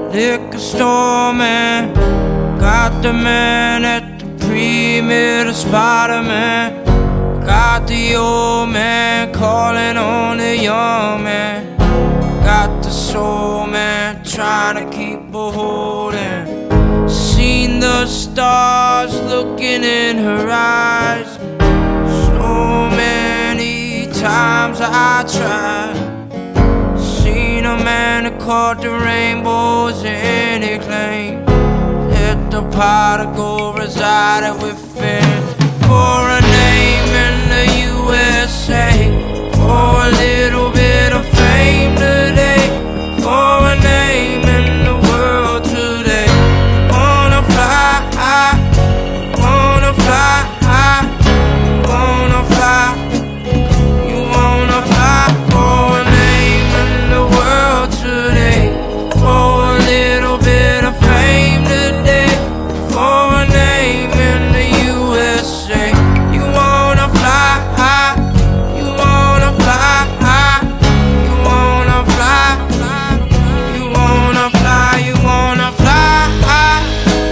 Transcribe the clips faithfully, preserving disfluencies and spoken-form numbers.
liquor store man, got the man at the premier, the Spider-Man, got the old man calling on the young man, got the soul man trying to keep a holding. Seen the stars looking in her eyes, so many times I tried. Seen a man that caught the rainbows and he claimed that the pot of gold resided within. For a name in the U S A, for a little bit of fame today, for a name in the world today. Wanna fly high, wanna fly high, wanna fly. You wanna fly for a name in the world today, for a little bit of fame today, for a name in the U S A. You wanna fly high, you wanna fly high, you wanna fly, you wanna fly, you wanna fly high,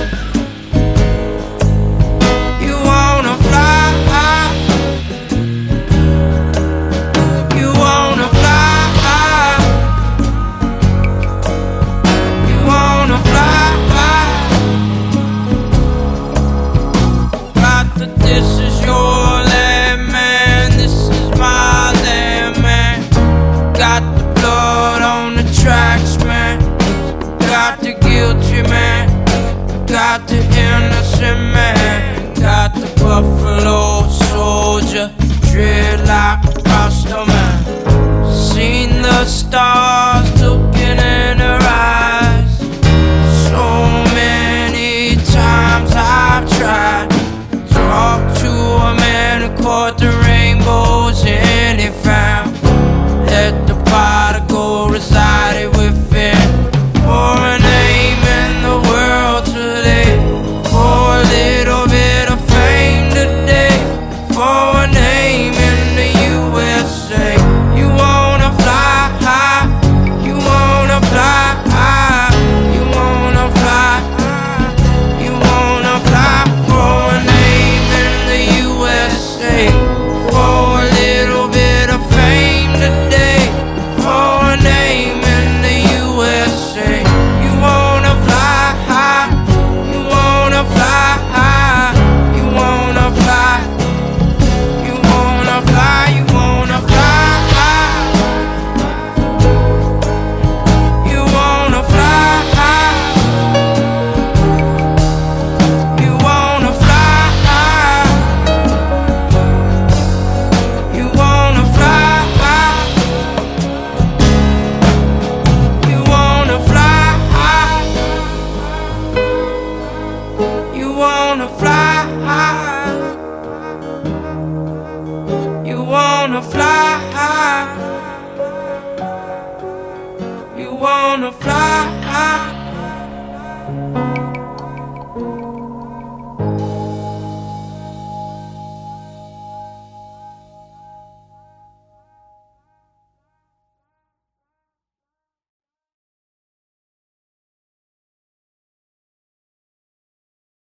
you wanna fly high, you wanna fly high, you wanna fly high. Got the this is your land, man, this is my land, man. Got the blood on the tracks, man. Got the guilty man, got the innocent man. Got the buffalo soldier, dreadlock Rasta man. Seen the stars looking in her eyes, so many times I've tried. Talked to a man who caught the rainbows and he found that the pot of gold resided within. For a name in the world today, for a little bit of fame today, for a name in the U S A. You wanna fly high, you wanna fly high, you wanna fly high, you wanna fly for a name in the U S A, for a little bit of fame today, for a name in the U S A. You wanna fly high, you wanna fly high, you wanna fly, you wanna fly, you wanna fly high, you wanna fly high, you wanna fly high, you wanna fly high, you wanna fly high, you wanna fly high, you wanna fly high, you wanna fly high.